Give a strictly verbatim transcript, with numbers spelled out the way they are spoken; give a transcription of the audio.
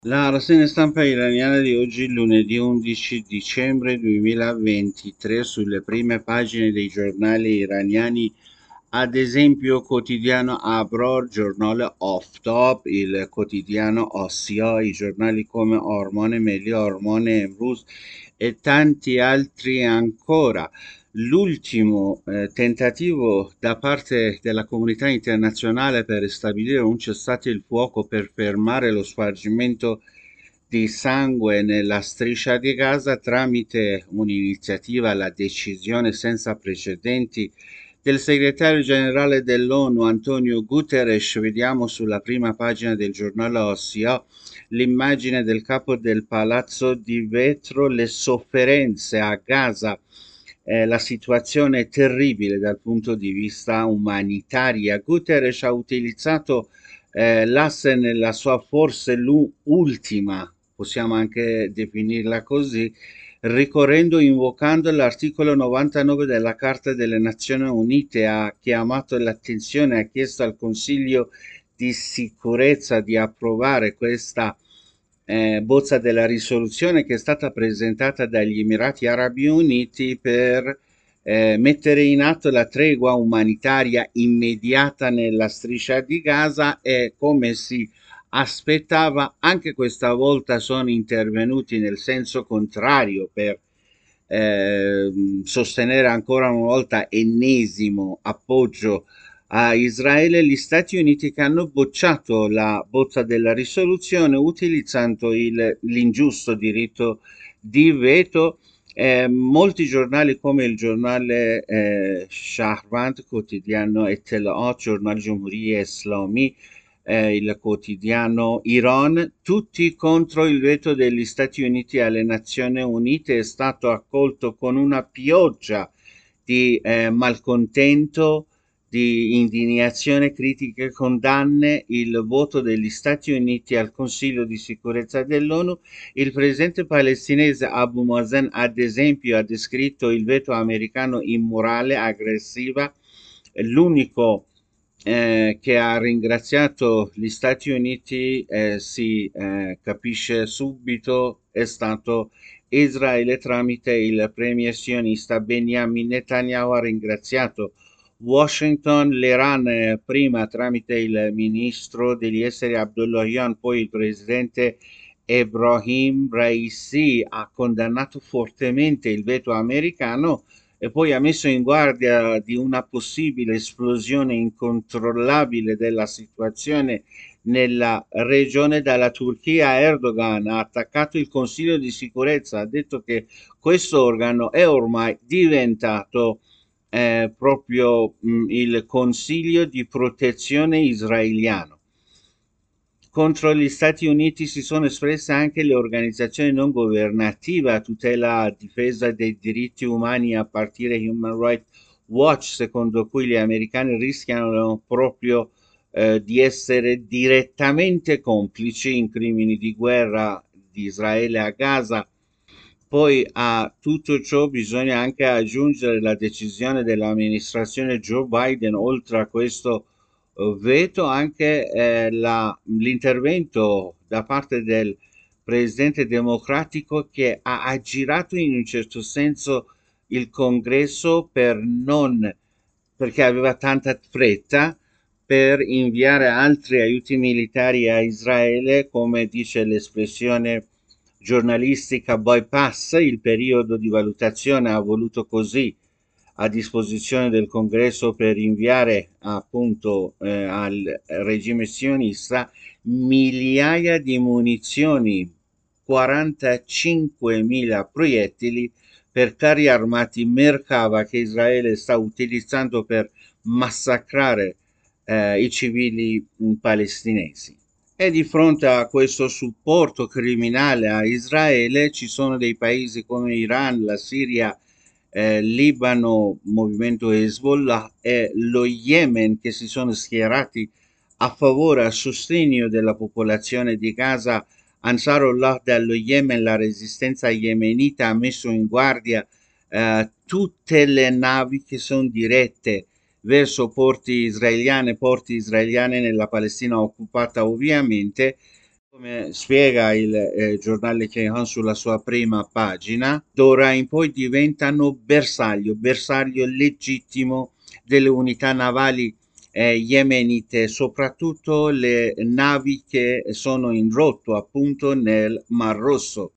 La rassegna stampa iraniana di oggi, lunedì undici dicembre duemilaventitré, sulle prime pagine dei giornali iraniani, ad esempio quotidiano Abror, giornale Oftab, il quotidiano Ossia, i giornali come Ormone Meli, Ormone Emruz e tanti altri ancora. L'ultimo eh, tentativo da parte della comunità internazionale per stabilire un cessate il fuoco per fermare lo spargimento di sangue nella striscia di Gaza tramite un'iniziativa, la decisione senza precedenti del segretario generale dell'ONU Antonio Guterres. Vediamo sulla prima pagina del giornale Ossia l'immagine del capo del palazzo di vetro, le sofferenze a Gaza. Eh, la situazione è terribile dal punto di vista umanitario. Guterres ha utilizzato eh, l'asse nella sua forse ultima, possiamo anche definirla così, ricorrendo e invocando l'articolo novantanove della Carta delle Nazioni Unite. Ha chiamato l'attenzione, ha chiesto al Consiglio di sicurezza di approvare questa eh, bozza della risoluzione che è stata presentata dagli Emirati Arabi Uniti per eh, mettere in atto la tregua umanitaria immediata nella striscia di Gaza, e come si aspettava anche questa volta sono intervenuti nel senso contrario per eh, sostenere ancora una volta ennesimo appoggio a Israele gli Stati Uniti, che hanno bocciato la bozza della risoluzione utilizzando il, l'ingiusto diritto di veto. Eh, molti giornali come il giornale eh, Shahrband, quotidiano Ettelaat, giornale Giornaliye Islami, eh, il quotidiano Iran, tutti contro il veto degli Stati Uniti alle Nazioni Unite. È stato accolto con una pioggia di eh, malcontento, di indignazione, critiche e condanne il voto degli Stati Uniti al Consiglio di sicurezza dell'ONU. Il presidente palestinese Abu Mazen, ad esempio, ha descritto il veto americano immorale, aggressiva. L'unico eh, che ha ringraziato gli Stati Uniti, eh, si eh, capisce subito, è stato Israele tramite il premier sionista Benjamin Netanyahu. Ha ringraziato Washington, l'Iran eh, prima tramite il ministro degli esteri Abdullahian, poi il presidente Ebrahim Raisi ha condannato fortemente il veto americano e poi ha messo in guardia di una possibile esplosione incontrollabile della situazione nella regione dalla Turchia. Erdogan ha attaccato il Consiglio di sicurezza, ha detto che questo organo è ormai diventato eh, proprio mh, il Consiglio di protezione israeliano. Contro gli Stati Uniti si sono espresse anche le organizzazioni non governative a tutela e difesa dei diritti umani, a partire da Human Rights Watch, secondo cui gli americani rischiano proprio eh, di essere direttamente complici in crimini di guerra di Israele a Gaza. Poi a tutto ciò bisogna anche aggiungere la decisione dell'amministrazione Joe Biden, oltre a questo eh, veto, anche eh, la- l'intervento da parte del presidente democratico, che ha aggirato in un certo senso il congresso per non, perché aveva tanta fretta per inviare altri aiuti militari a Israele, come dice l'espressione giornalistica bypass, il periodo di valutazione ha voluto così a disposizione del congresso per inviare appunto eh, al regime sionista migliaia di munizioni, quarantacinquemila proiettili per carri armati Merkava, che Israele sta utilizzando per massacrare eh, i civili mh, palestinesi. E di fronte a questo supporto criminale a Israele ci sono dei paesi come Iran, la Siria, eh, Libano, movimento Hezbollah, e lo Yemen, che si sono schierati a favore, a sostegno della popolazione di Gaza. Ansarullah dallo Yemen, la resistenza yemenita, ha messo in guardia eh, tutte le navi che sono dirette verso porti israeliane, porti israeliane nella Palestina occupata ovviamente, Come spiega il eh, giornale Kayhan sulla sua prima pagina, d'ora in poi diventano bersaglio, bersaglio legittimo delle unità navali eh, yemenite, soprattutto le navi che sono in rotto appunto nel Mar Rosso.